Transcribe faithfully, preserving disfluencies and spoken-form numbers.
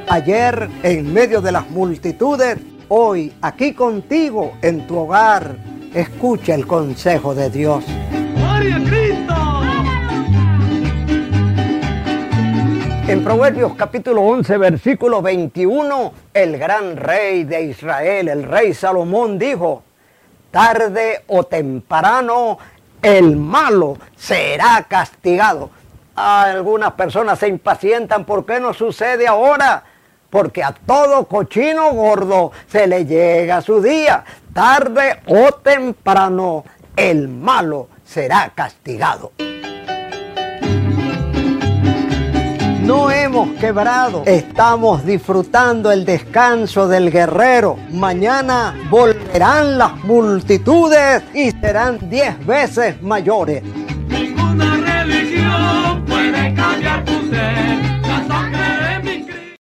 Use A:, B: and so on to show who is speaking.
A: Ayer en medio de las multitudes, hoy aquí contigo en tu hogar. Escucha el consejo de Dios.
B: ¡Gloria a Cristo!
A: En Proverbios capítulo once, versículo veintiuno, el gran rey de Israel, el rey Salomón, dijo: tarde o temprano el malo será castigado. Algunas personas se impacientan. ¿Por qué no sucede ahora? Porque a todo cochino gordo se le llega su día. Tarde o temprano el malo será castigado. No hemos quebrado, estamos disfrutando el descanso del guerrero. Mañana volverán las multitudes y serán diez veces mayores.
B: Ninguna religión puede cambiar